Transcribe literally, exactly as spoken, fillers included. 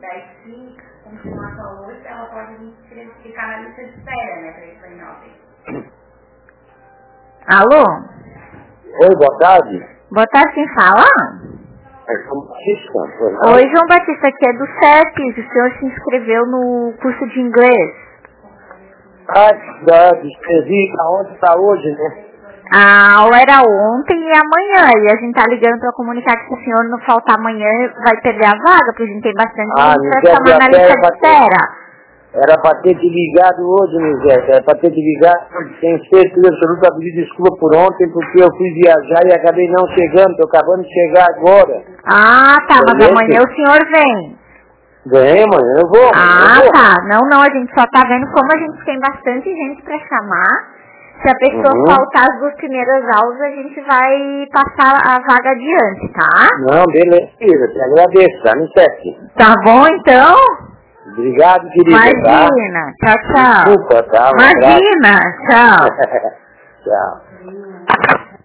Daí, se continuar só oito, ela pode ficar na lista de espera, né, para esse nove. Alô? Oi, boa tarde. Boa tarde, quem fala? É João Batista. Oi, João Batista, aqui é do C E P. O senhor se inscreveu no curso de inglês? Ah, verdade. Escrevi aonde está hoje, né? A aula era ontem e amanhã. E a gente tá ligando para comunicar que se o senhor não faltar amanhã, vai perder a vaga, porque a gente tem bastante Ah, gente para Nizete, chamar na até lista era de pra ter- espera. Era para ter te ligado hoje, Nizete. Era para ter te ligado. Tenho certeza absoluta, pedir desculpa por ontem, porque eu fui viajar e acabei não chegando. Estou acabando de chegar agora. Ah, tá, mas Beleza? amanhã o senhor vem. Vem, amanhã eu vou. amanhã Ah, eu vou. tá. Não, não, a gente só tá vendo como a gente tem bastante gente pra chamar. Se a pessoa Uhum. faltar as duas primeiras aulas, a gente vai passar a vaga adiante, tá? Não, beleza. Te agradeço, tá, Nizete? Tá bom, então? Obrigado, querida, tá? Imagina. Tchau, tchau. Desculpa, tá? Um abraço. Imagina. Tchau. Tchau.